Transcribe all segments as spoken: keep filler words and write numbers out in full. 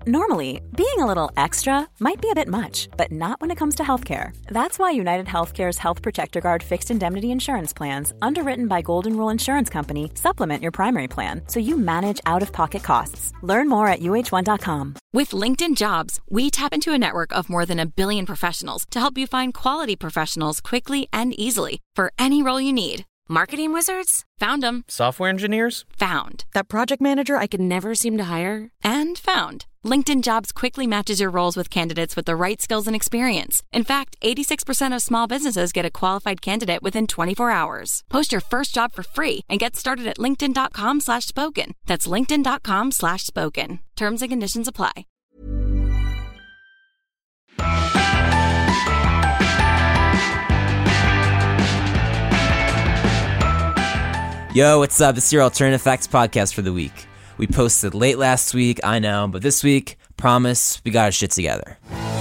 Normally, being a little extra might be a bit much, but not when it comes to healthcare. That's why United Healthcare's Health Protector Guard fixed indemnity insurance plans, underwritten by Golden Rule Insurance Company, supplement your primary plan so you manage out-of-pocket costs. Learn more at U H one dot com. With LinkedIn Jobs, we tap into a network of more than a billion professionals to help you find quality professionals quickly and easily for any role you need. Marketing wizards? Found them. Software engineers? Found. That project manager I could never seem to hire? And found. LinkedIn Jobs quickly matches your roles with candidates with the right skills and experience. In fact, eighty-six percent of small businesses get a qualified candidate within twenty-four hours. Post your first job for free and get started at linkedin.com slash spoken. That's linkedin.com slash spoken. Terms and conditions apply. Yo, what's up? This is your Alternative Facts podcast for the week. We posted late last week, I know, but this week, promise, we got our shit together.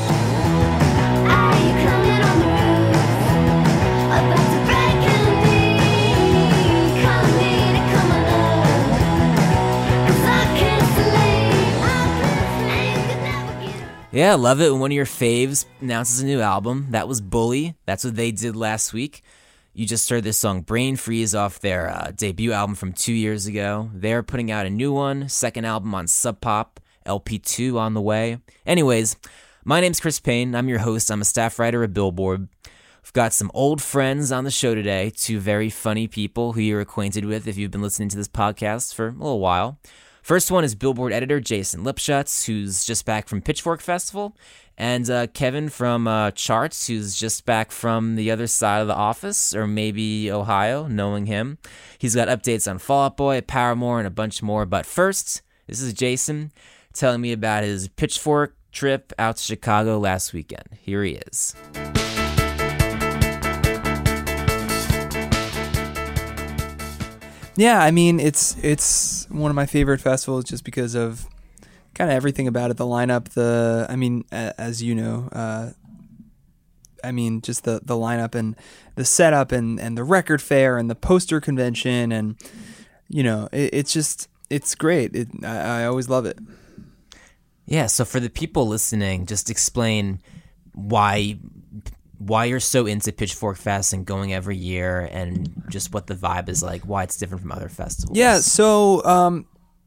Yeah, love it when one of your faves announces a new album. That was Bully. That's what they did last week. You just heard this song Brain Freeze off their uh, debut album from two years ago. They're putting out a new one, second album on Sub Pop, L P two on the way. Anyways, my name's Chris Payne. I'm your host. I'm a staff writer at Billboard. We've got some old friends on the show today, two very funny people who you're acquainted with if you've been listening to this podcast for a little while. First one is Billboard editor Jason Lipschutz, who's just back from Pitchfork Festival, and uh, Kevin from uh, Charts, who's just back from the other side of the office, or maybe Ohio, knowing him. He's got updates on Fall Out Boy, Paramore, and a bunch more. But first, this is Jason telling me about his Pitchfork trip out to Chicago last weekend. Here he is. Yeah, I mean, it's it's one of my favorite festivals just because of kind of everything about it. The lineup, the, I mean, as you know, uh, I mean, just the, the lineup and the setup and, and the record fair and the poster convention and, you know, it, it's just, it's great. It, I, I always love it. Yeah, so for the people listening, just explain why why you're so into Pitchfork Fest and going every year and just what the vibe is like, why it's different from other festivals. Yeah, so um,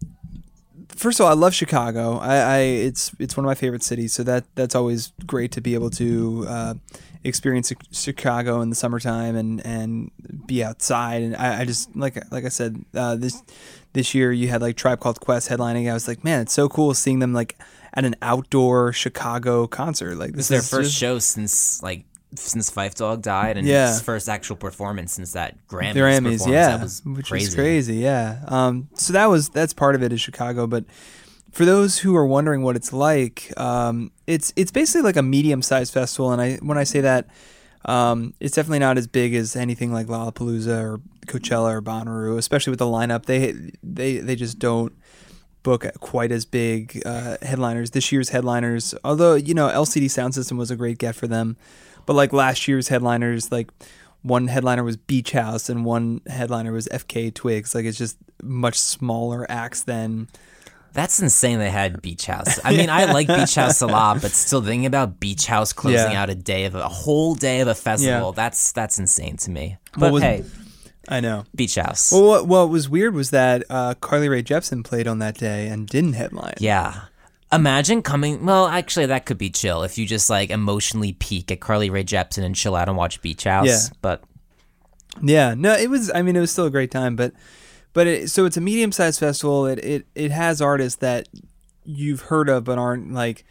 first of all, I love Chicago. I, I it's it's one of my favorite cities, so that that's always great to be able to uh, experience Chicago in the summertime and, and be outside. And I, I just like like I said, uh, this this year you had like Tribe Called Quest headlining. I was like, man, it's so cool seeing them like at an outdoor Chicago concert. Like this this is their first just, show since like. since Phife Dawg died, and yeah. his first actual performance since that Grammys, the Grammys, performance. yeah, that was which crazy. was crazy, yeah. Um, so that was that's part of it is Chicago. But for those who are wondering what it's like, um, it's it's basically like a medium-sized festival. And I when I say that, um, it's definitely not as big as anything like Lollapalooza or Coachella or Bonnaroo, especially with the lineup. They they they just don't book quite as big uh, headliners. This year's headliners, although you know L C D Sound System was a great get for them. But like last year's headliners, like one headliner was Beach House and one headliner was F K Twigs. Like it's just much smaller acts than. That's insane they had Beach House. I mean, I like Beach House a lot, but still thinking about Beach House closing Yeah. out a day of a, a whole day of a festival, Yeah. that's that's insane to me. But What was- hey, I know. Beach House. Well, what, what was weird was that uh, Carly Rae Jepsen played on that day and didn't headline. Yeah. Imagine coming, well, actually, that could be chill if you just like emotionally peak at Carly Rae Jepsen and chill out and watch Beach House. Yeah. But Yeah, no, it was. I mean, it was still a great time, but but it, so it's a medium-sized festival. It it it has artists that you've heard of, but aren't like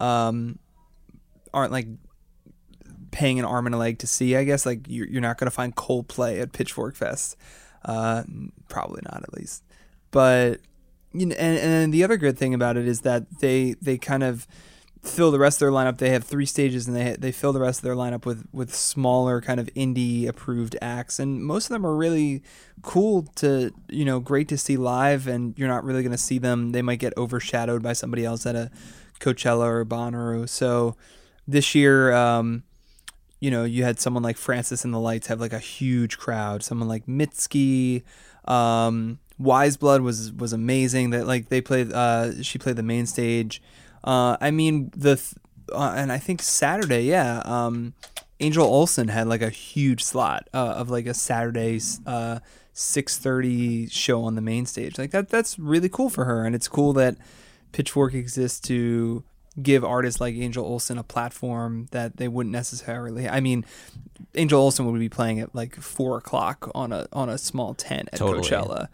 um aren't like paying an arm and a leg to see. I guess like you're you're not going to find Coldplay at Pitchfork Fest, uh, probably not at least. But you know, and and the other good thing about it is that they they kind of fill the rest of their lineup. They have three stages, and they they fill the rest of their lineup with with smaller kind of indie approved acts, and most of them are really cool to you know great to see live. And you're not really going to see them. They might get overshadowed by somebody else at a Coachella or Bonnaroo. So this year, um, you know, you had someone like Francis and the Lights have like a huge crowd. Someone like Mitski. Um, Wise Blood was was amazing. That like they played. Uh, she played the main stage. Uh, I mean the, th- uh, and I think Saturday, yeah. Um, Angel Olsen had like a huge slot uh, of like a Saturday uh, six thirty show on the main stage. Like that, that's really cool for her, and it's cool that Pitchfork exists to give artists like Angel Olsen a platform that they wouldn't necessarily. I mean, Angel Olsen would be playing at like four o'clock on a on a small tent at Totally. Coachella.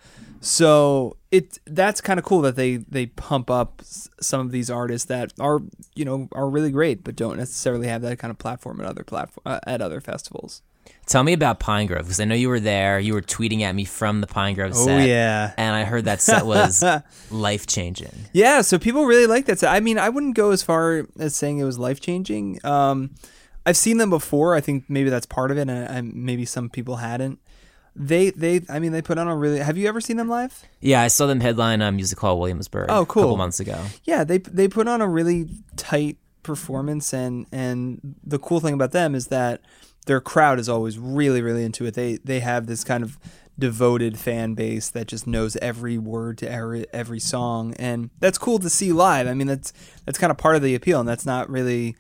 So it that's kind of cool that they they pump up s- some of these artists that are you know are really great, but don't necessarily have that kind of platform at other platform uh, at other festivals. Tell me about Pine Grove, because I know you were there. You were tweeting at me from the Pine Grove Oh set. yeah. And I heard that set was life-changing. Yeah, so people really like that. I mean, I wouldn't go as far as saying it was life changing. Um, I've seen them before. I think maybe that's part of it, and I, maybe some people hadn't. They, they, I mean, they put on a really. Have you ever seen them live? Yeah, I saw them headline uh, Music Hall Williamsburg Oh, cool. a couple months ago. Yeah, they they put on a really tight performance, and and the cool thing about them is that their crowd is always really really into it. They they have this kind of devoted fan base that just knows every word to every every song, and that's cool to see live. I mean, that's that's kind of part of the appeal, and that's not really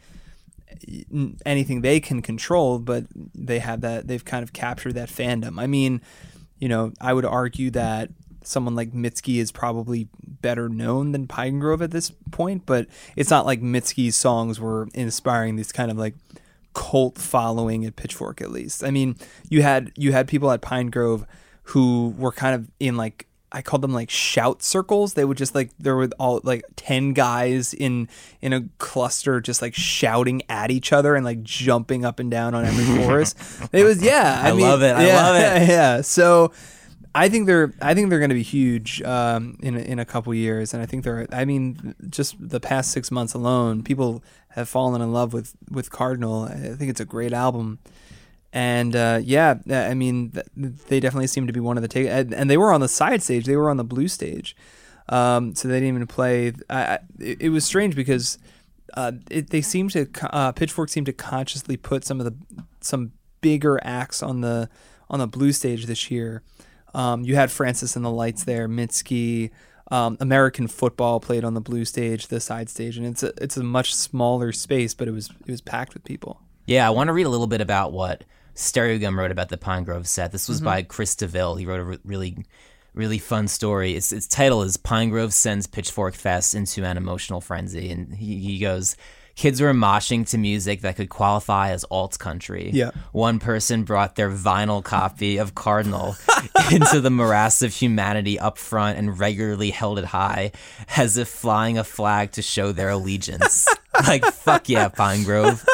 anything they can control, but they have that. They've kind of captured that fandom. I mean, you know, I would argue that someone like Mitski is probably better known than Pine Grove at this point, but it's not like Mitski's songs were inspiring this kind of like cult following at Pitchfork, at least. I mean, you had you had people at Pine Grove who were kind of in like, I called them like shout circles. They would just like, there were all like ten guys in in a cluster just like shouting at each other and like jumping up and down on every chorus. It was, yeah. I, I mean, love it. I yeah, love it. Yeah. So I think they're I think they're going to be huge um, in a, in a couple years, and I think they're. I mean, just the past six months alone, people have fallen in love with, with Cardinal. I think it's a great album, and uh, yeah, I mean, they definitely seem to be one of the take. And they were on the side stage; they were on the blue stage, um, so they didn't even play. I, it, it was strange because uh, it, they seem to uh, Pitchfork seemed to consciously put some of the some bigger acts on the on the blue stage this year. Um, you had Francis and the Lights there, Mitski, um, American Football played on the blue stage, the side stage, and it's a it's a much smaller space, but it was it was packed with people. Yeah, I want to read a little bit about what Stereogum wrote about the Pine Grove set. This was mm-hmm. by Chris DeVille. He wrote a re- really, really fun story. Its, its title is Pine Grove Sends Pitchfork Fest into an Emotional Frenzy, and he, he goes, kids were moshing to music that could qualify as alt country. Yeah. One person brought their vinyl copy of Cardinal into the morass of humanity up front and regularly held it high as if flying a flag to show their allegiance. Like, fuck yeah, Pine Grove.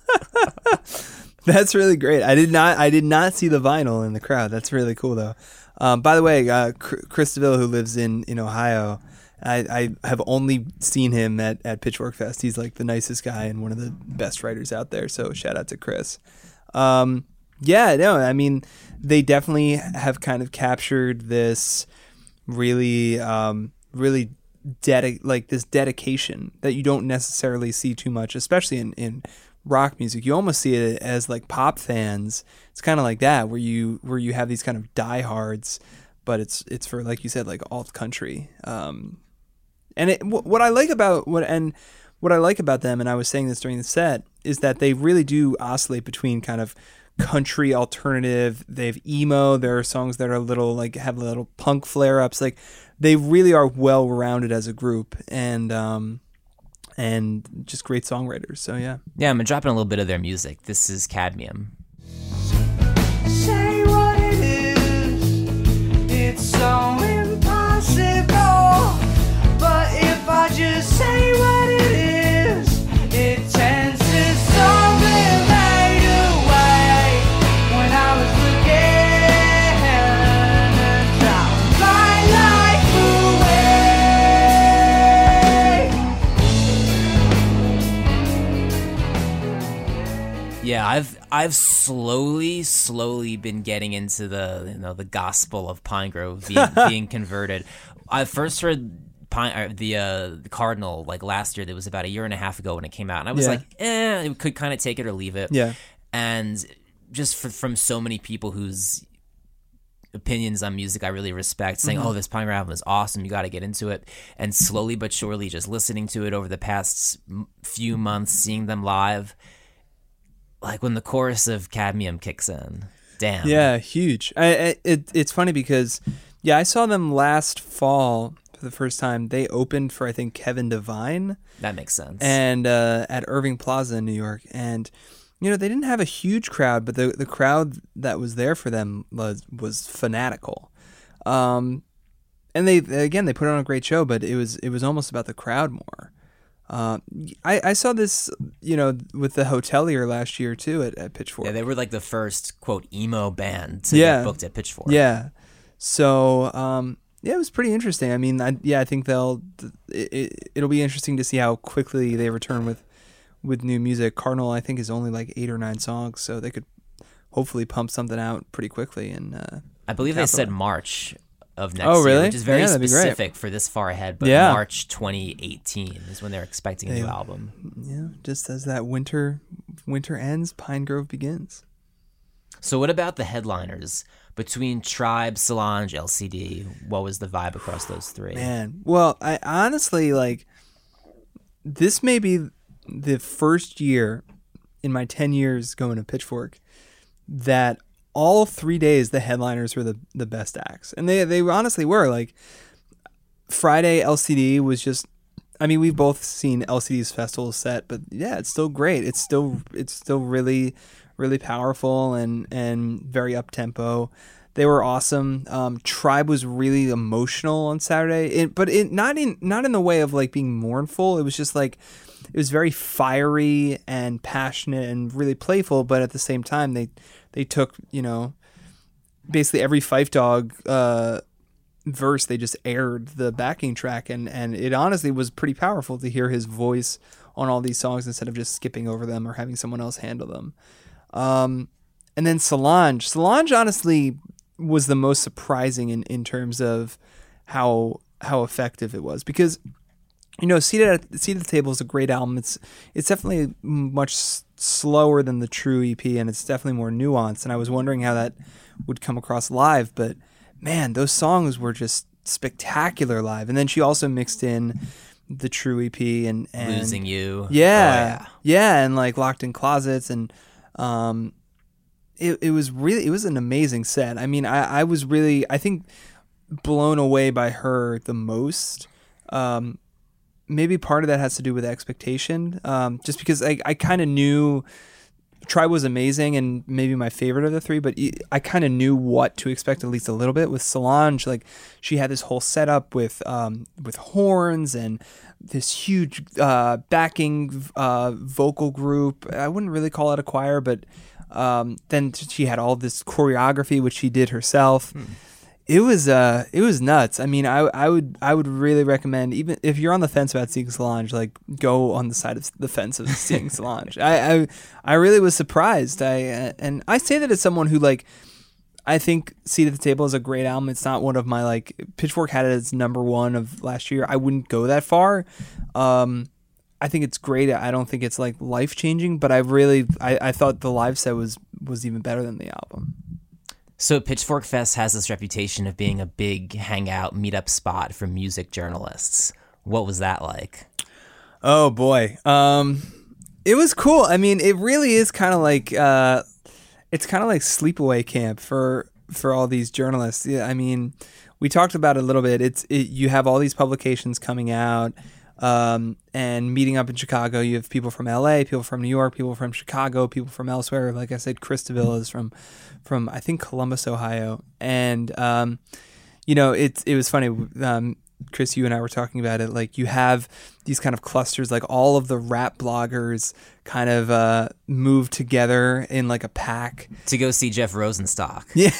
That's really great. I did not I did not see the vinyl in the crowd. That's really cool, though. Um, by the way, uh, Chris DeVille, who lives in, in Ohio, I, I have only seen him at, at Pitchfork Fest. He's like the nicest guy and one of the best writers out there. So shout out to Chris. Um, yeah, no, I mean, they definitely have kind of captured this really, um, really dedi- like this dedication that you don't necessarily see too much, especially in, in rock music. You almost see it as like pop fans. It's kind of like that where you where you have these kind of diehards, but it's it's for, like you said, like alt country. Um, And it, what I like about what and what I like about them, and I was saying this during the set, is that they really do oscillate between kind of country alternative. They have emo. There are songs that are a little like have little punk flare ups. Like they really are well rounded as a group, and um, and just great songwriters. So yeah, yeah. I'm dropping a little bit of their music. This is Cadmium. Say what it is. It's so impossible. But if I just say what it is, it tends to something fade away. When I was looking to drop my life away. Yeah, I've I've slowly, slowly been getting into the you know the gospel of Pine Grove being, being converted. I first heard Pine, the uh, the Cardinal like last year. That was about a year and a half ago when it came out, and I was Yeah. like, eh, it could kind of take it or leave it. Yeah. And just for, from so many people whose opinions on music I really respect, saying, Mm-hmm. oh, this Pioneer album is awesome, you got to get into it. And slowly but surely, just listening to it over the past m- few months, seeing them live, like when the chorus of Cadmium kicks in, damn. Yeah, huge. I, I it, it's funny because, yeah, I saw them last fall for the first time. They opened for, I think, Kevin Devine. That makes sense. And uh, at Irving Plaza in New York. And, you know, they didn't have a huge crowd, but the, the crowd that was there for them was, was fanatical. Um, and they, again, they put on a great show, but it was it was almost about the crowd more. Uh, I, I saw this, you know, with the Hotelier last year, too, at, at Pitchfork. Yeah, they were like the first, quote, emo band to Yeah. get booked at Pitchfork. Yeah. So, um, yeah, it was pretty interesting. I mean, I, yeah, I think they'll, it, it, it'll be interesting to see how quickly they return with, with new music. Cardinal, I think, is only like eight or nine songs, so they could hopefully pump something out pretty quickly. And uh, I believe they said capitalize. March of next Oh, really? year, which is very Yeah, that'd be great. specific for this far ahead, but Yeah. March twenty eighteen is when they're expecting a new They- album. Yeah, just as that winter winter ends, Pine Grove begins. So what about the headliners? Between Tribe, Solange, L C D, what was the vibe across those three? Man, well, I honestly, like, this may be the first year in my ten years going to Pitchfork that all three days the headliners were the, the best acts. And they, they honestly were. Like, Friday, L C D was just, I mean, we've both seen L C D's festival set, but yeah, it's still great. It's still, it's still really, really powerful and, and very up-tempo. They were awesome. Um, Tribe was really emotional on Saturday, it, but it, not in not in the way of like being mournful. It was just like, it was very fiery and passionate and really playful. But at the same time, they they took, you know, basically every Fife Dog uh, verse, they just aired the backing track, and and it honestly was pretty powerful to hear his voice on all these songs instead of just skipping over them or having someone else handle them. Um, and then Solange, Solange honestly was the most surprising in, in terms of how how effective it was, because, you know, Seated at, Seated at the Table is a great album. It's it's definitely much s- slower than the True E P, and it's definitely more nuanced. And I was wondering how that would come across live, but man, those songs were just spectacular live. And then she also mixed in the True E P and, and Losing You. yeah, Oh, yeah. yeah, and like Locked in Closets, and um, it it was really it was an amazing set. I mean, I I was really I think blown away by her the most. Um, maybe part of that has to do with expectation, um, just because I I kind of knew Tribe was amazing and maybe my favorite of the three, but I kind of knew what to expect at least a little bit. With Solange, like, she had this whole setup with um, with horns and this huge uh, backing uh, vocal group. I wouldn't really call it a choir, but um, then she had all this choreography, which she did herself. Hmm. It was uh, it was nuts. I mean, I I would I would really recommend, even if you're on the fence about seeing Solange, like, go on the side of the fence of seeing Solange. I, I I really was surprised. I and I say that as someone who, like, I think Seat at the Table is a great album. It's not one of my, like, Pitchfork had it as number one of last year. I wouldn't go that far. Um, I think it's great. I don't think it's like life changing, but I really I, I thought the live set was was even better than the album. So Pitchfork Fest has this reputation of being a big hangout, meetup spot for music journalists. What was that like? Oh boy, um, it was cool. I mean, it really is kind of like uh, it's kind of like sleepaway camp for for all these journalists. Yeah, I mean, we talked about it a little bit. It's it, you have all these publications coming out. Um, and meeting up in Chicago, you have people from L A, people from New York, people from Chicago, people from elsewhere. Like I said, Chris DeVille is from, from I think Columbus, Ohio, and um, you know, it's it was funny. Um, Chris, you and I were talking about it. Like, you have these kind of clusters, like all of the rap bloggers kind of uh, move together in like a pack to go see Jeff Rosenstock. Yeah,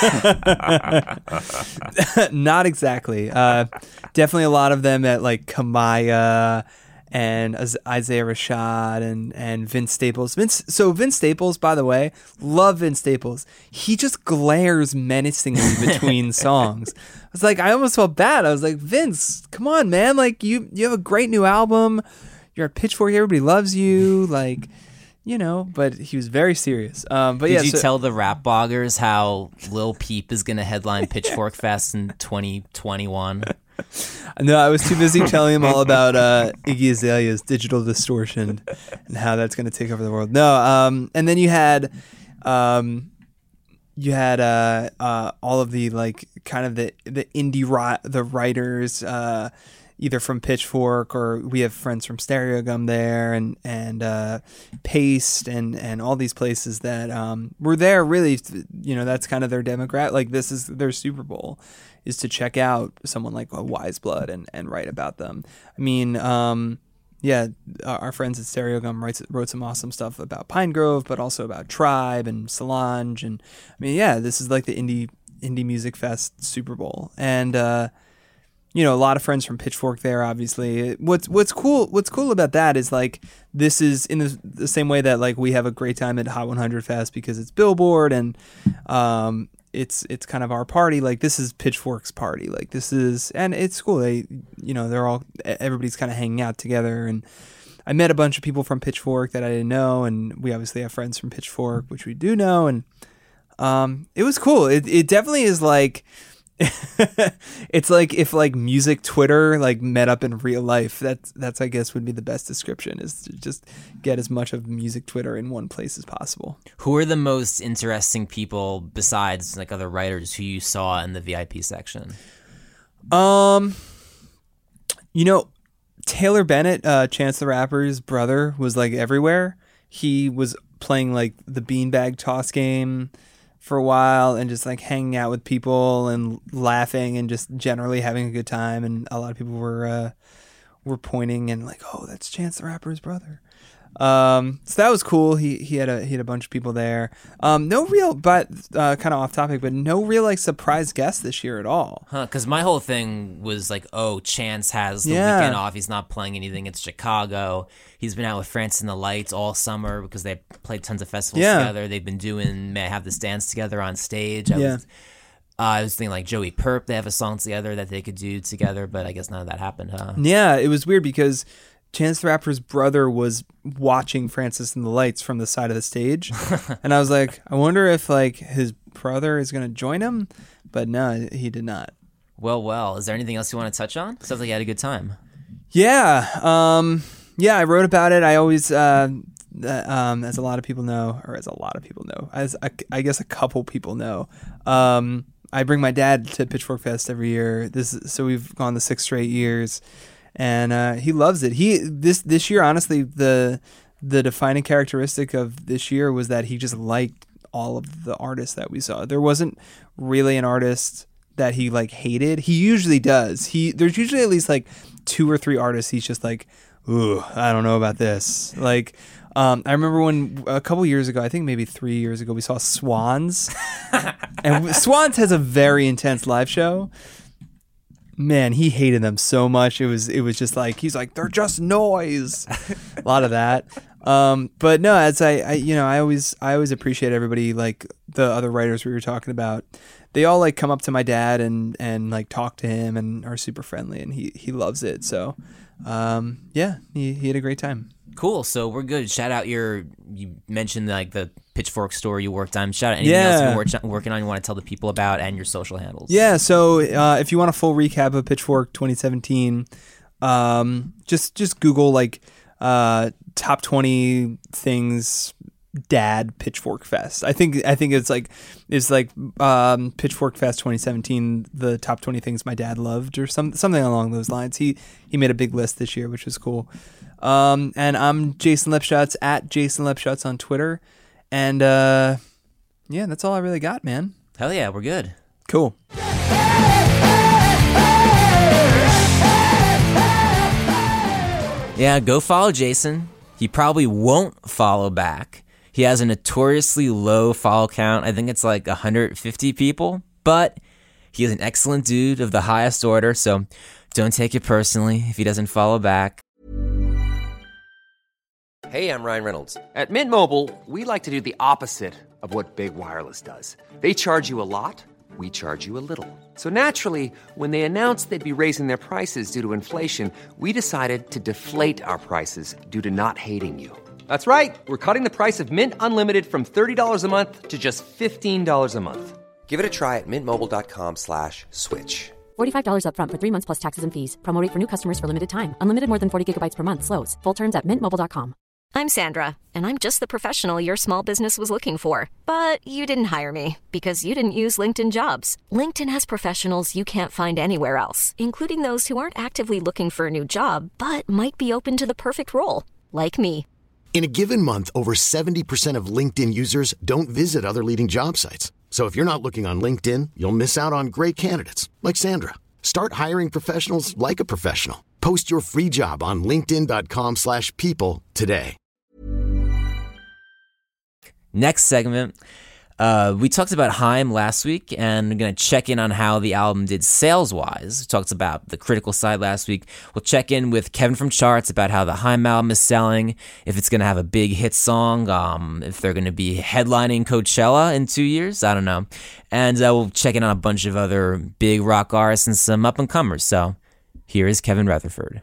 not exactly. Uh, definitely a lot of them at like Kamaya and Isaiah Rashad and, and Vince Staples. Vince, so Vince Staples, by the way, love Vince Staples. He just glares menacingly between songs. I was like, I almost felt bad. I was like, Vince, come on, man! Like, you you have a great new album. You're at Pitchfork. Everybody loves you. Like, you know, but he was very serious. Um, but Did yeah, you so, tell the rap bloggers how Lil Peep is going to headline Pitchfork Fest in twenty twenty-one? No, I was too busy telling him all about uh, Iggy Azalea's Digital Distortion and how that's going to take over the world. No, um, and then you had, um, you had uh, uh, all of the like kind of the the indie ri- the writers, uh, either from Pitchfork or we have friends from Stereogum there, and and uh, Paste and and all these places that um, were there. Really, you know, that's kind of their demographic. Like this is their Super Bowl. Is to check out someone like a Wise Blood and, and write about them. I mean, um, yeah, our friends at Stereogum writes, wrote some awesome stuff about Pine Grove, but also about Tribe and Solange. And I mean, yeah, this is like the indie indie music fest Super Bowl. And, uh, you know, a lot of friends from Pitchfork there, obviously. What's what's cool What's cool about that is like this is in the, the same way that like we have a great time at Hot one hundred Fest because it's Billboard and um, it's it's kind of our party. Like this is Pitchfork's party. Like this is, and it's cool. They, you know, they're all, everybody's kind of hanging out together. And I met a bunch of people from Pitchfork that I didn't know, and we obviously have friends from Pitchfork, which we do know. And um, it was cool. It it definitely is like, it's like if like music Twitter like met up in real life. That's that's I guess would be the best description, is to just get as much of music Twitter in one place as possible. Who are the most interesting people besides like other writers who you saw in the V I P section? Um, you know, Taylor Bennett, uh, Chance the Rapper's brother, was like everywhere. He was playing like the beanbag toss game for a while and just like hanging out with people and laughing and just generally having a good time. And a lot of people were uh, were pointing and like, oh, that's Chance the Rapper's brother. Um, so that was cool. He he had a he had a bunch of people there. Um, no real, but uh, kind of off topic, but no real like surprise guests this year at all. Huh? Because my whole thing was like, oh, Chance has the Yeah. weekend off. He's not playing anything. It's Chicago. He's been out with France and the Lights all summer because they played tons of festivals Yeah. together. They've been doing May I Have This Dance together on stage. I Yeah. was, uh, I was thinking like Joey Perp. They have a song together that they could do together, but I guess none of that happened, huh? Yeah, it was weird because Chance the Rapper's brother was watching Francis and the Lights from the side of the stage. And I was like, I wonder if like his brother is going to join him. But no, he did not. Well, well. Is there anything else you want to touch on? Sounds like you had a good time. Yeah. Um, yeah, I wrote about it. I always, uh, uh, um, as a lot of people know, or as a lot of people know, as I, I guess a couple people know, um, I bring my dad to Pitchfork Fest every year. This is, so we've gone the six straight years. And uh, he loves it. He this this year, honestly, the the defining characteristic of this year was that he just liked all of the artists that we saw. There wasn't really an artist that he like hated. He usually does. He there's usually at least like two or three artists he's just like, ooh, I don't know about this. Like, um, I remember when a couple years ago, I think maybe three years ago, we saw Swans, and Swans has a very intense live show. Man, he hated them so much. It was it was just like, he's like, they're just noise. A lot of that. Um, but no, as I, I you know, I always I always appreciate everybody, like the other writers we were talking about. They all like come up to my dad and, and like talk to him and are super friendly, and he, he loves it. So um, yeah, he, he had a great time. Cool. So we're good. Shout out your, you mentioned like the Pitchfork store you worked on. Shout out anything Yeah. else you've been work, working on you want to tell the people about, and your social handles. Yeah, so uh, if you want a full recap of Pitchfork twenty seventeen, um, just just Google like uh, top twenty things Dad Pitchfork Fest. I think I think it's like it's like um, Pitchfork Fest twenty seventeen, the top twenty things my dad loved, or some something along those lines. He he made a big list this year, which was cool. Um, and I'm Jason Lipschutz at Jason Lipschutz on Twitter, and uh, yeah, that's all I really got, man. Hell yeah, we're good. Cool. Yeah, go follow Jason. He probably won't follow back. He has a notoriously low follow count. I think it's like one hundred fifty people, but he is an excellent dude of the highest order, so don't take it personally if he doesn't follow back. Hey, I'm Ryan Reynolds. At Mint Mobile, we like to do the opposite of what Big Wireless does. They charge you a lot, we charge you a little. So naturally, when they announced they'd be raising their prices due to inflation, we decided to deflate our prices due to not hating you. That's right. We're cutting the price of Mint Unlimited from thirty dollars a month to just fifteen dollars a month. Give it a try at mintmobile.com slash switch. forty-five dollars up front for three months plus taxes and fees. Promo rate for new customers for limited time. Unlimited more than forty gigabytes per month. Slows full terms at mint mobile dot com. I'm Sandra, and I'm just the professional your small business was looking for. But you didn't hire me because you didn't use LinkedIn Jobs. LinkedIn has professionals you can't find anywhere else, including those who aren't actively looking for a new job, but might be open to the perfect role, like me. In a given month, over seventy percent of LinkedIn users don't visit other leading job sites. So if you're not looking on LinkedIn, you'll miss out on great candidates like Sandra. Start hiring professionals like a professional. Post your free job on linkedin.com slash people today. Next segment, uh, we talked about Haim last week, and we're going to check in on how the album did sales-wise. We talked about the critical side last week. We'll check in with Kevin from Charts about how the Haim album is selling, if it's going to have a big hit song, um, if they're going to be headlining Coachella in two years. I don't know. And uh, we'll check in on a bunch of other big rock artists and some up-and-comers. So here is Kevin Rutherford.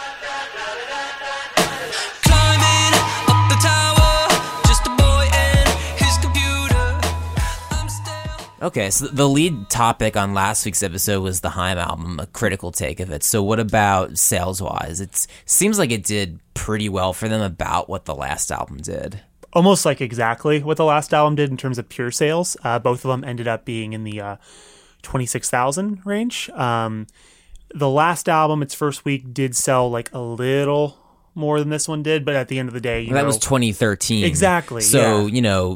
Okay, so the lead topic on last week's episode was the Haim album, a critical take of it. So what about sales-wise? It seems like it did pretty well for them, about what the last album did. Almost like exactly what the last album did in terms of pure sales. Uh, both of them ended up being in the uh, twenty-six thousand range. Um, the last album, its first week, did sell like a little more than this one did, but at the end of the day, you well, know, that was twenty thirteen. Exactly. So, yeah. you know...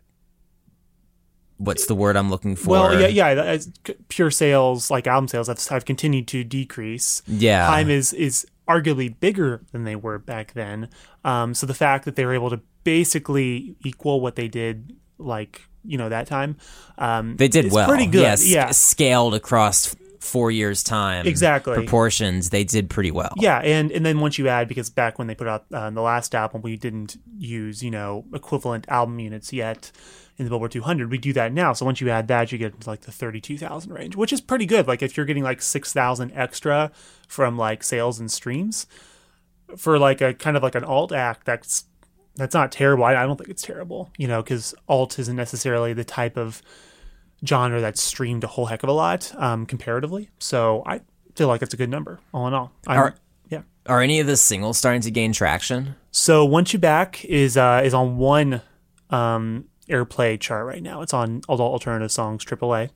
What's the word I'm looking for? Well, yeah, yeah. Pure sales, like album sales, have, have continued to decrease. Yeah. Haim is is arguably bigger than they were back then. Um, so the fact that they were able to basically equal what they did, like, you know, that time, um, they did is well. pretty good. Yeah, yeah. Scaled across four years' time. Exactly. Proportions, they did pretty well. Yeah, and, and then once you add, because back when they put out uh, the last album, we didn't use, you know, equivalent album units yet in the Billboard two hundred. We do that now. So once you add that, you get into like the thirty-two thousand range, which is pretty good. Like if you're getting like six thousand extra from like sales and streams for like a kind of like an alt act, that's that's not terrible. I, I don't think it's terrible, you know, because alt isn't necessarily the type of genre that's streamed a whole heck of a lot um, comparatively. So I feel like it's a good number all in all. I'm, Are, yeah. Are any of the singles starting to gain traction? So Want You Back is uh, is on one um, airplay chart right now. It's on Adult Alternative Songs triple A.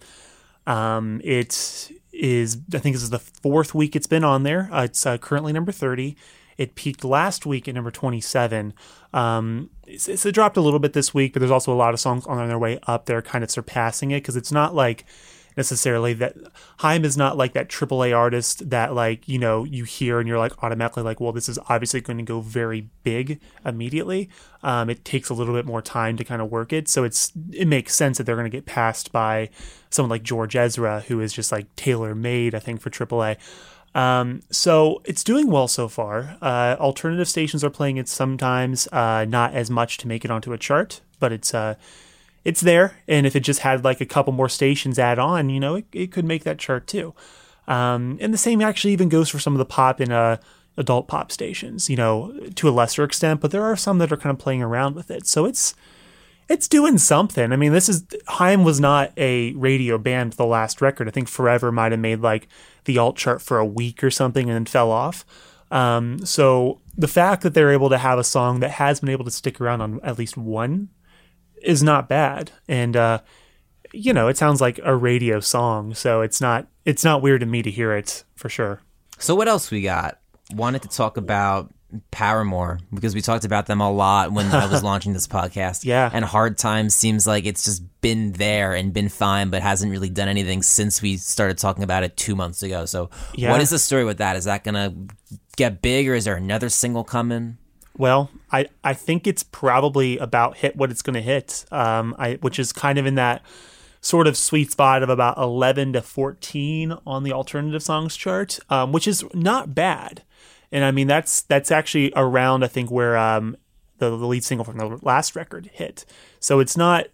Um, it is, I think this is the fourth week it's been on there. Uh, it's uh, currently number thirty. It peaked last week at number twenty-seven. Um, it's, it's it dropped a little bit this week, but there's also a lot of songs on their way up there kind of surpassing it, because it's not like necessarily that Haim is not like that triple A artist that, like, you know, you hear and you're like automatically like, well, this is obviously going to go very big immediately. Um, it takes a little bit more time to kind of work it. So it's, it makes sense that they're going to get passed by someone like George Ezra, who is just like tailor made, I think, for triple A. Um, so it's doing well so far. Uh, alternative stations are playing it sometimes, uh, not as much to make it onto a chart, but it's, uh, it's there, and if it just had like a couple more stations add on, you know, it, it could make that chart too. Um, and the same actually even goes for some of the pop and uh, adult pop stations, you know, to a lesser extent, but there are some that are kind of playing around with it. So it's it's doing something. I mean, this is, Haim was not a radio band for the last record. I think Forever might have made like the alt chart for a week or something and then fell off. Um, so the fact that they're able to have a song that has been able to stick around on at least one is not bad. And, uh, you know, it sounds like a radio song, so it's not, it's not weird to me to hear it for sure. So what else we got? Wanted to talk about Paramore, because we talked about them a lot when I was launching this podcast. Yeah. And Hard Times seems like it's just been there and been fine, but hasn't really done anything since we started talking about it two months ago. So yeah. What is the story with that? Is that going to get big, or is there another single coming? Well, I, I think it's probably about hit what it's going to hit, um, I which is kind of in that sort of sweet spot of about eleven to fourteen on the alternative songs chart, um, which is not bad. And I mean, that's that's actually around, I think, where um, the, the lead single from the last record hit. So it's not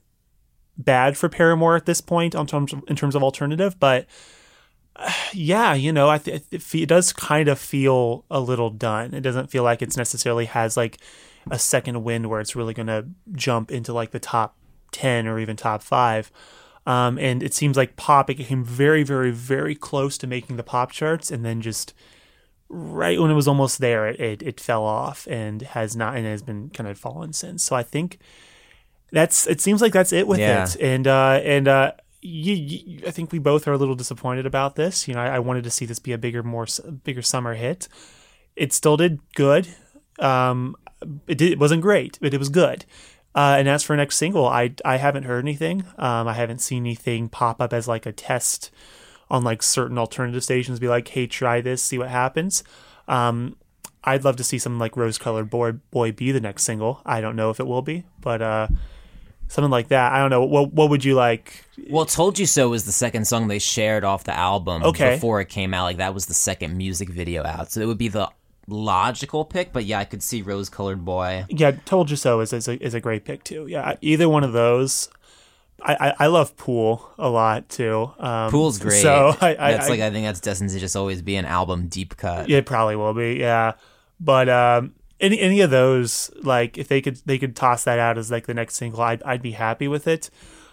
bad for Paramore at this point on terms of, in terms of alternative, but uh, yeah, you know, I th- it does kind of feel a little done. It doesn't feel like it's necessarily has like a second wind where it's really going to jump into like the top ten or even top five. Um, and it seems like pop, it came very, very, very close to making the pop charts, and then just right when it was almost there, it, it, it fell off and has not, and has been kind of fallen since. So I think that's, it seems like that's it with Yeah. it. And, uh, and, uh, you, you, I think we both are a little disappointed about this. You know, I, I wanted to see this be a bigger, more, bigger summer hit. It still did good. Um, it, did, it wasn't great, but it was good. Uh, and as for next single, I I haven't heard anything. Um, I haven't seen anything pop up as like a test on like certain alternative stations. Be like, hey, try this, see what happens. Um, I'd love to see something like Rose Colored Boy Boy be the next single. I don't know if it will be, but uh, something like that. I don't know. What what would you like? Well, Told You So was the second song they shared off the album Okay. before it came out. Like that was the second music video out, so it would be the logical pick. But yeah, I could see Rose Colored Boy. Yeah, Told You So is is a, is a great pick too. Yeah, either one of those. I, I, I love Pool a lot too. Um, Pool's great. So I, I, that's I, like I think that's destined to just always be an album deep cut. It probably will be, yeah. But um, any any of those, like if they could they could toss that out as like the next single, I'd I'd be happy with it.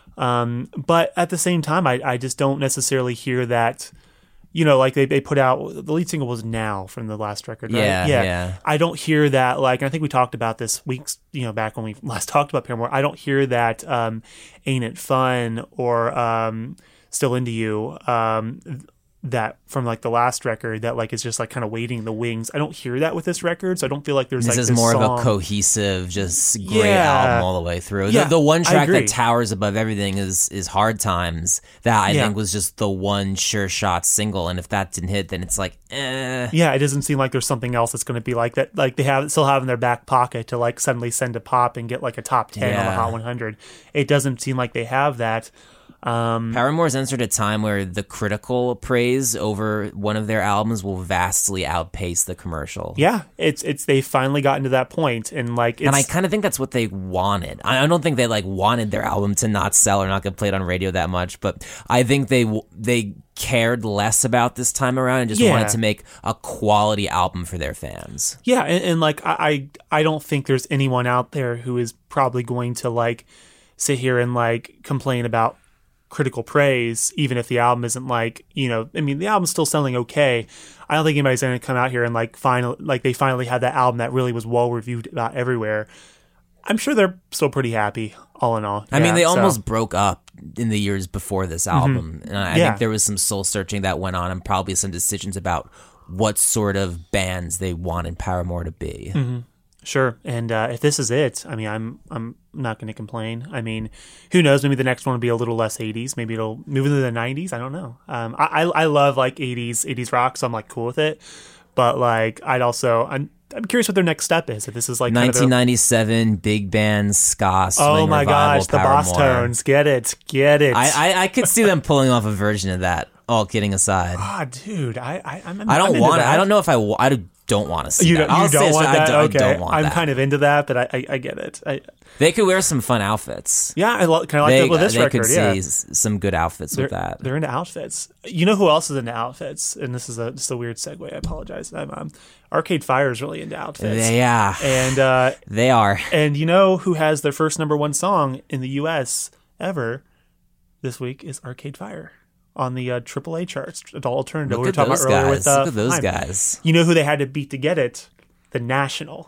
Um, but at the same time, I I just don't necessarily hear that. You know, like they, they put out, the lead single was Now from the last record, right? Yeah, yeah. I don't hear that, like, and I think we talked about this weeks, you know, back when we last talked about Paramore. I don't hear that um, Ain't It Fun or um, Still Into You, um, that from like the last record that like is just like kind of waiting in the wings. I don't hear that with this record, so I don't feel like there's This like is this more song. of a cohesive, just great Yeah. album all the way through. Yeah, the, the one I track agree. that towers above everything is is Hard Times. That I Yeah. think was just the one sure shot single, and if that didn't hit, then it's like, eh. Yeah, it doesn't seem like there's something else that's going to be like that. Like they have still have in their back pocket to like suddenly send to pop and get like a top ten on the Yeah. Hot one hundred. It doesn't seem like they have that. Um, Paramore's entered a time where the critical praise over one of their albums will vastly outpace the commercial. yeah, it's it's they've finally gotten to that point, and like it's, And I kind of think that's what they wanted. I I don't think they like wanted their album to not sell or not get played on radio that much, but I think they w- they cared less about this time around and just Yeah. wanted to make a quality album for their fans. yeah, and, and like I, I I don't think there's anyone out there who is probably going to like sit here and like complain about critical praise, even if the album isn't like, you know, I mean, the album's still selling okay. I don't think anybody's going to come out here and like finally, like they finally had that album that really was well reviewed about everywhere. I'm sure they're still pretty happy, all in all. I mean, Yeah, they so- almost broke up in the years before this album. And I, I Yeah. think there was some soul searching that went on and probably some decisions about what sort of bands they wanted Paramore to be. Sure, and uh, if this is it, I mean, I'm I'm not going to complain. I mean, who knows? Maybe the next one will be a little less eighties. Maybe it'll move into the nineties. I don't know. Um, I, I I love like eighties eighties rock, so I'm like cool with it. But like, I'd also I'm I'm curious what their next step is. If this is like kind of their- nineteen ninety-seven, big band, ska, swing oh my revival, gosh, the Boss Paramore. Tones, get it, get it. I, I I could see them pulling off a version of that. All kidding aside, ah, dude, I I I'm, I'm I don't into want it. that. I don't know if I, wa- I don't want to see You that. don't, you I'll say don't it want straight, that? I don't, okay, I don't want I'm that. kind of into that, but I I, I get it. I, They could wear some fun outfits. yeah, I lo- kind of like they that with this they record. could yeah. see s- some good outfits They're, with that. they're into outfits. You know who else is into outfits? And this is a just a weird segue. I apologize. I'm, um, Arcade Fire is really into outfits. They, yeah, And uh, they are. and you know who has their first number one song in the U S ever this week is Arcade Fire on the uh, triple A charts, adult alternative. Look we were at talking those about earlier guys. with uh, Look at those Haim. guys. You know who they had to beat to get it? The National.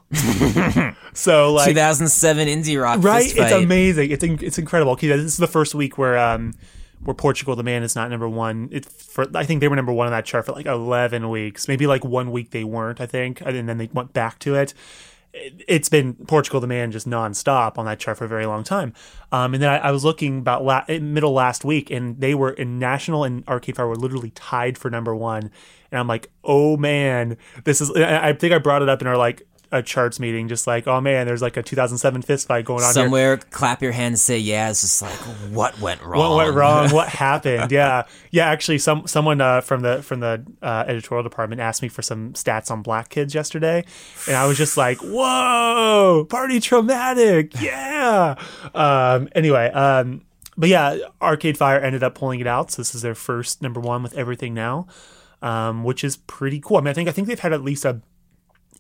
So like two thousand seven indie rock right? fist It's fight. amazing. It's in, it's incredible. Okay, this is the first week where um where Portugal the Man is not number one. It for I think they were number one on that chart for like eleven weeks. Maybe like one week they weren't. I think, and then they went back to it. It- It's been Portugal the Man just nonstop on that chart for a very long time. Um, and then I, I was looking about la- in middle last week, and they were in National and Arcade Fire were literally tied for number one. And I'm like, oh man, this is. I I think I brought it up in our like a charts meeting, just like, oh man, there's like a two thousand seven fist fight going on here. Somewhere, clap your hands, say yeah. It's just like, what went wrong? What went wrong? What happened? Yeah, yeah. Actually, some someone uh, from the from the uh, editorial department asked me for some stats on Black Kids yesterday, and I was just like, "Whoa, party traumatic, yeah." Um, anyway, um, but yeah, Arcade Fire ended up pulling it out, so this is their first number one with Everything Now, um, which is pretty cool. I mean, I think I think they've had at least a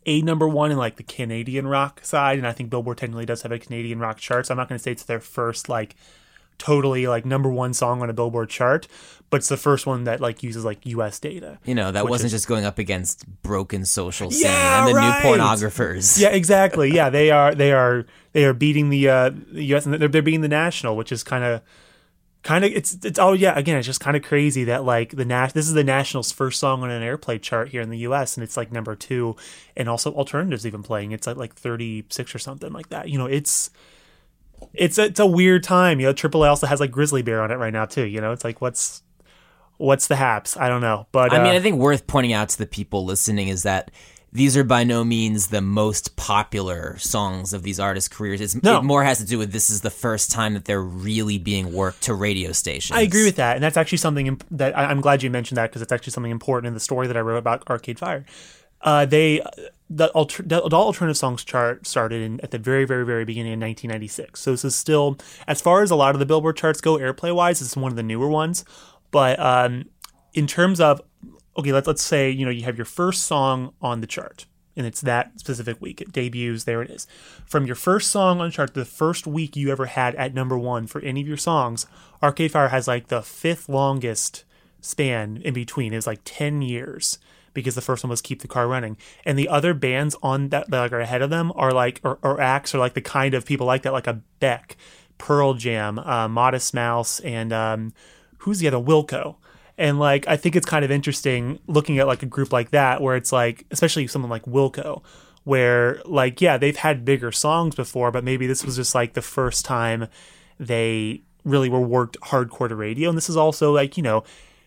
a number one in like the Canadian rock side, and I think Billboard technically does have a Canadian rock chart. So I'm not going to say it's their first like totally like number one song on a Billboard chart, but it's the first one that like uses like U S data. You know, that wasn't is, just going up against Broken Social Scene yeah, and the right. new pornographers. Yeah, exactly. Yeah, they are they are they are beating the uh, the U S and they're, they're beating the national, which is kind of kind of it's it's oh yeah again it's just kind of crazy that like the Nas- this is the National's first song on an airplay chart here in the U S and it's like number two, and also Alternative's even playing. It's like like thirty-six or something like that. You know, it's. It's a, it's a weird time, you know. triple A also has like Grizzly Bear on it right now too. You know, it's like what's what's the haps? I don't know, but I mean, uh, I think worth pointing out to the people listening is that these are by no means the most popular songs of these artists' careers. It's, no. It more has to do with this is the first time that they're really being worked to radio stations. I agree with that, and that's actually something imp- that I, I'm glad you mentioned that because it's actually something important in the story that I wrote about Arcade Fire. Uh, they the, alter, the adult alternative songs chart started in, at the very, very, very beginning in nineteen ninety-six. So this is still, as far as a lot of the Billboard charts go, airplay wise, it's one of the newer ones. But um, in terms of okay, let's let's say you know you have your first song on the chart, and it's that specific week. It debuts. There it is. From your first song on the chart, the first week you ever had at number one for any of your songs, Arcade Fire has like the fifth longest span in between. It was like ten years. Because the first one was Keep the Car Running. And the other bands on that, that like are ahead of them are like, or, or acts are like the kind of people like that, like a Beck, Pearl Jam, uh, Modest Mouse, and um, who's the other? Wilco. And like, I think it's kind of interesting looking at like a group like that, where it's like, especially someone like Wilco, where like, yeah, they've had bigger songs before, but maybe this was just like the first time they really were worked hardcore to radio. And this is also like, you know,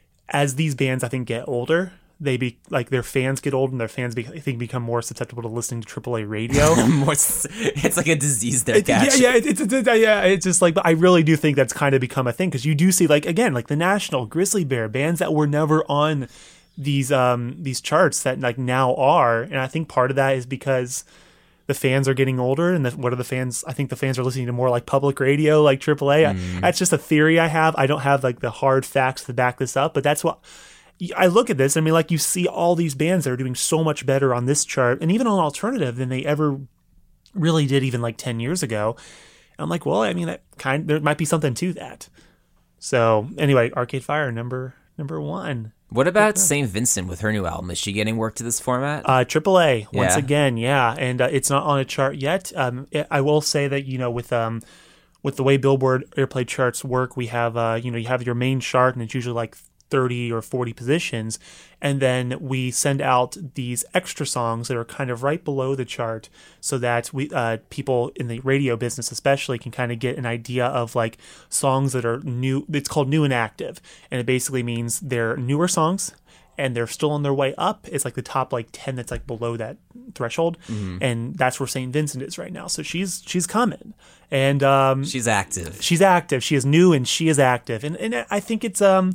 as these bands, I think, get older, they be like their fans get old and their fans be, I think become more susceptible to listening to triple A radio. More, it's like a disease they're it, catching. Yeah, yeah, it's, it's, it's, yeah. It's just like, but I really do think that's kind of become a thing because you do see like again like the National, Grizzly Bear, bands that were never on these um these charts that like now are, and I think part of that is because the fans are getting older, and the, what are the fans? I think the fans are listening to more like public radio, like triple A. Mm. That's just a theory I have. I don't have like the hard facts to back this up, but that's what. I look at this, I mean, like you see all these bands that are doing so much better on this chart and even on alternative than they ever really did even like ten years ago. And I'm like, well, I mean, that kind there might be something to that. So anyway, Arcade Fire, number number one. What about Saint Vincent with her new album? Is she getting work to this format? Uh, triple A, once Yeah. again, yeah. And uh, it's not on a chart yet. Um, I will say that, you know, with um, with the way Billboard Airplay charts work, we have, uh, you know, you have your main chart and it's usually like thirty or forty positions, and then we send out these extra songs that are kind of right below the chart so that we uh, people in the radio business especially can kind of get an idea of like songs that are new. It's called new and active, and it basically means they're newer songs and they're still on their way up. It's like the top like ten that's like below that threshold, mm-hmm. and that's where Saint Vincent is right now. So she's she's coming, and um, she's active. She's active. She is new and she is active, and and I think it's um.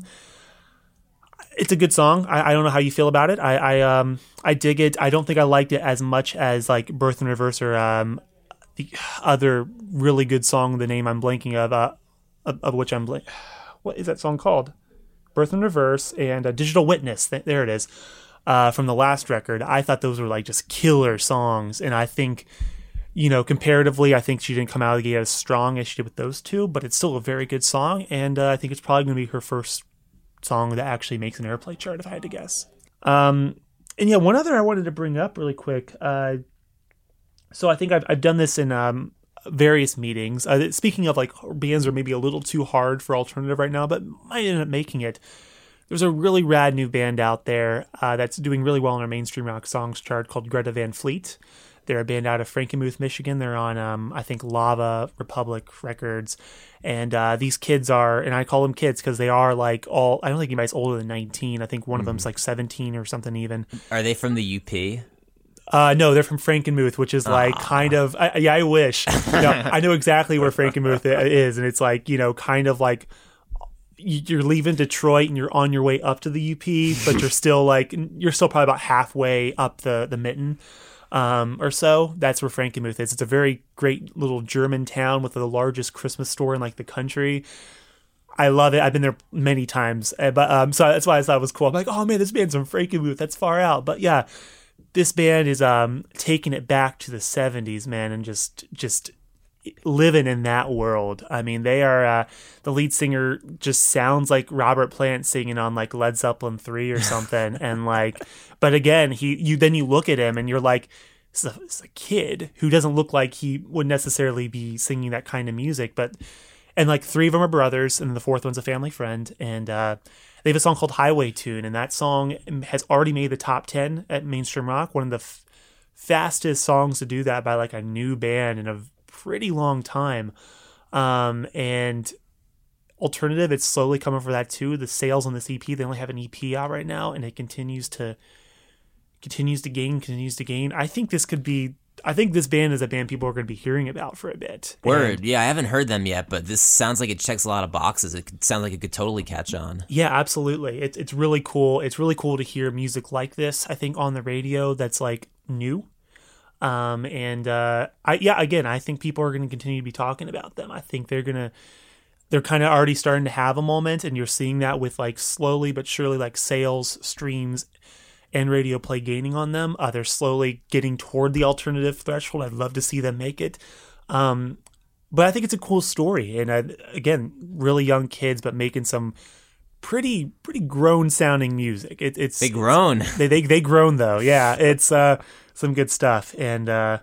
It's a good song. I, I don't know how you feel about it. I, I um I dig it. I don't think I liked it as much as like Birth in Reverse or um the other really good song. The name I'm blanking of uh of, of which I'm blank. What is that song called? Birth in Reverse and uh, Digital Witness. Th- there it is. Uh, from the last record. I thought those were like just killer songs, and I think, you know, comparatively, I think she didn't come out of the gate as strong as she did with those two, but it's still a very good song, and uh, I think it's probably going to be her first song that actually makes an airplay chart, if I had to guess. Um, and yeah, one other I wanted to bring up really quick. Uh, so I think I've I've done this in um, various meetings. Uh, speaking of like bands are maybe a little too hard for alternative right now, but might end up making it. There's a really rad new band out there uh, that's doing really well on our mainstream rock songs chart called Greta Van Fleet. They're a band out of Frankenmuth, Michigan. They're on, um, I think, Lava Republic Records. And uh, these kids are, and I call them kids because they are like all, I don't think anybody's older than nineteen. I think one mm. of them's like seventeen or something even. Are they from the U P? Uh, no, they're from Frankenmuth, which is like Aww. kind of, I, yeah, I wish. No, I know exactly where Frankenmuth is. And it's like, you know, kind of like, you're leaving Detroit and you're on your way up to the U P, but you're still like, you're still probably about halfway up the, the mitten. Um, or so. That's where Frankenmuth is. It's a very great little German town with the largest Christmas store in like the country. I love it. I've been there many times, but um, so that's why I thought it was cool. I'm like, oh man, this band's from Frankenmuth. That's far out, but yeah, this band is um taking it back to the seventies, man, and just just living in that world. I mean, they are uh, the lead singer just sounds like Robert Plant singing on like Led Zeppelin three or something, and like, but again, he you then you look at him and you're like, this is a, this is a kid who doesn't look like he would necessarily be singing that kind of music, but and like three of them are brothers, and the fourth one's a family friend, and uh, they have a song called Highway Tune, and that song has already made the top ten at Mainstream Rock, one of the f- fastest songs to do that by like a new band in a pretty long time. Um, and alternative, it's slowly coming for that too. The sales on this E P, they only have an E P out right now, and it continues to continues to gain, continues to gain. I think this could be, I think this band is a band people are going to be hearing about for a bit. Word. And, yeah, I haven't heard them yet, but this sounds like it checks a lot of boxes. It could, sounds like it could totally catch on. Yeah, absolutely. It's it's really cool. It's really cool to hear music like this, I think, on the radio that's like new. Um, and, uh, I, yeah, again, I think people are going to continue to be talking about them. I think they're going to, they're kind of already starting to have a moment, and you're seeing that with like slowly but surely like sales, streams, and radio play gaining on them. Uh, they're slowly getting toward the alternative threshold. I'd love to see them make it. Um, but I think it's a cool story. And uh, again, really young kids, but making some pretty, pretty grown sounding music. It, it's They grown. It's, they, they, they grown though. Yeah. It's, uh, some good stuff. And, uh,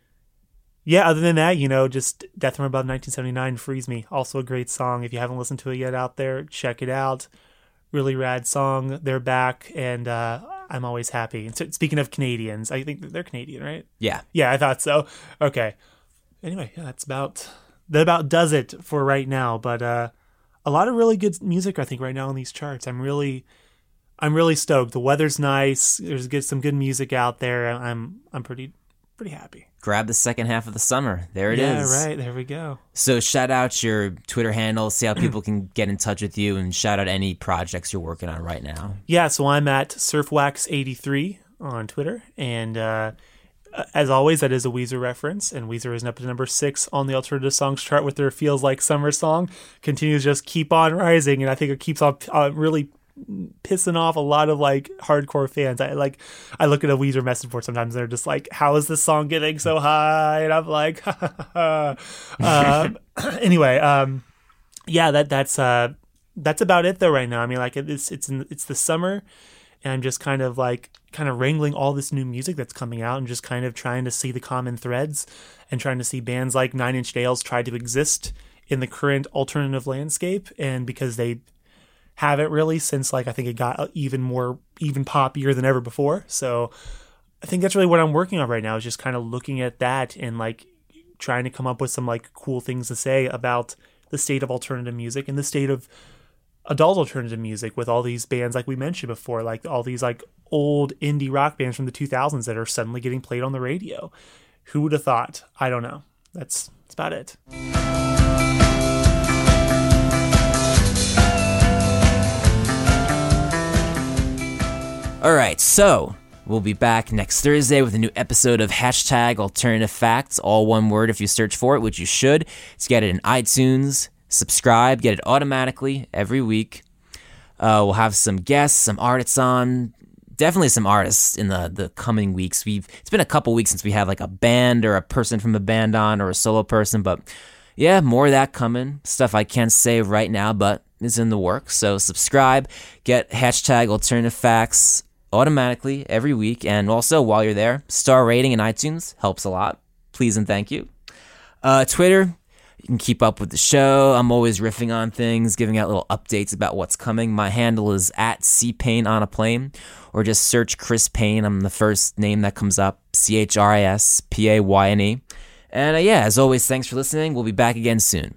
yeah, other than that, you know, just Death from Above nineteen seventy-nine, Freeze Me. Also a great song. If you haven't listened to it yet out there, check it out. Really rad song. They're back, and uh, I'm always happy. And so, speaking of Canadians, I think they're Canadian, right? Yeah. Yeah, I thought so. Okay. Anyway, yeah, that's about, that about does it for right now. But uh, a lot of really good music, I think, right now on these charts. I'm really... I'm really stoked. The weather's nice. There's good, some good music out there. I'm I'm pretty pretty happy. Grab the second half of the summer. There it yeah, is. Yeah, right. There we go. So shout out your Twitter handle. See how people can get in touch with you, and shout out any projects you're working on right now. Yeah, so I'm at surfwax eighty-three on Twitter. And uh, as always, that is a Weezer reference. And Weezer is up to number six on the Alternative Songs chart with their Feels Like Summer song. Continues to just keep on rising. And I think it keeps on uh, really pissing off a lot of like hardcore fans. I like I look at a Weezer message board sometimes, and they're just like, how is this song getting so high? And I'm like, ha, ha, ha. um, anyway, um, yeah, that that's uh, that's about it though right now. I mean, like it's it's in, it's the summer, and I'm just kind of like kind of wrangling all this new music that's coming out, and just kind of trying to see the common threads, and trying to see bands like Nine Inch Nails try to exist in the current alternative landscape, and because they haven't really since like I think it got even more even poppier than ever before. So I think that's really what I'm working on right now, is just kind of looking at that and like trying to come up with some like cool things to say about the state of alternative music and the state of adult alternative music with all these bands like we mentioned before, like all these like old indie rock bands from the two thousands that are suddenly getting played on the radio. Who would have thought? I don't know. That's that's about it. All right, so we'll be back next Thursday with a new episode of Hashtag Alternative Facts, all one word if you search for it, which you should. To get it in iTunes, subscribe, get it automatically every week. Uh, we'll have some guests, some artists on, definitely some artists in the, the coming weeks. We've It's been a couple weeks since we had like a band or a person from a band on or a solo person, but yeah, more of that coming. Stuff I can't say right now, but it's in the works. So subscribe, get Hashtag Alternative Facts automatically every week, and also while you're there, star rating in iTunes helps a lot. Please and thank you. Uh, Twitter, you can keep up with the show. I'm always riffing on things, giving out little updates about what's coming. My handle is at C Payne on a plane, or just search Chris Payne. I'm the first name that comes up, C H R I S P A Y N E. And uh, yeah, as always, thanks for listening. We'll be back again soon.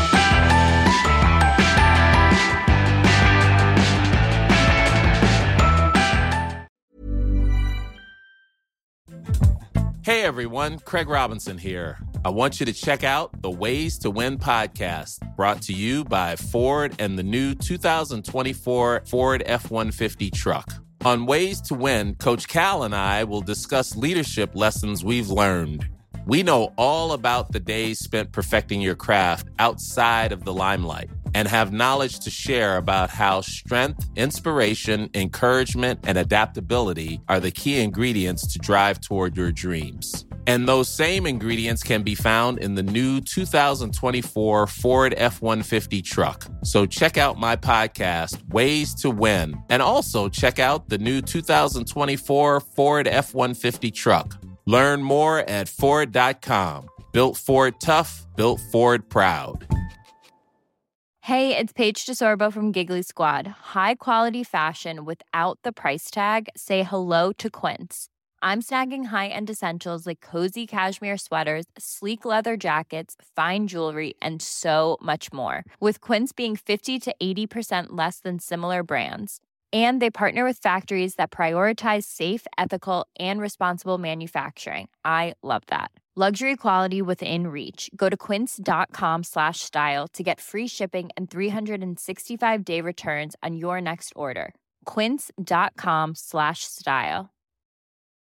Hey everyone, Craig Robinson here. I want you to check out the Ways to Win podcast, brought to you by Ford and the new two thousand twenty-four Ford F one fifty truck. On Ways to Win, Coach Cal and I will discuss leadership lessons we've learned. We know all about the days spent perfecting your craft outside of the limelight. and have knowledge to share about how strength, inspiration, encouragement, and adaptability are the key ingredients to drive toward your dreams. And those same ingredients can be found in the new two thousand twenty-four Ford F one fifty truck. So check out my podcast, Ways to Win, and also check out the new two thousand twenty-four Ford F one fifty truck. Learn more at Ford dot com. Built Ford tough, built Ford proud. Hey, it's Paige DeSorbo from Giggly Squad. High quality fashion without the price tag. Say hello to Quince. I'm snagging high-end essentials like cozy cashmere sweaters, sleek leather jackets, fine jewelry, and so much more. With Quince being fifty to eighty percent less than similar brands. And they partner with factories that prioritize safe, ethical, and responsible manufacturing. I love that. Luxury quality within reach. Go to quince.com slash style to get free shipping and three sixty-five day returns on your next order. Quince.com slash style.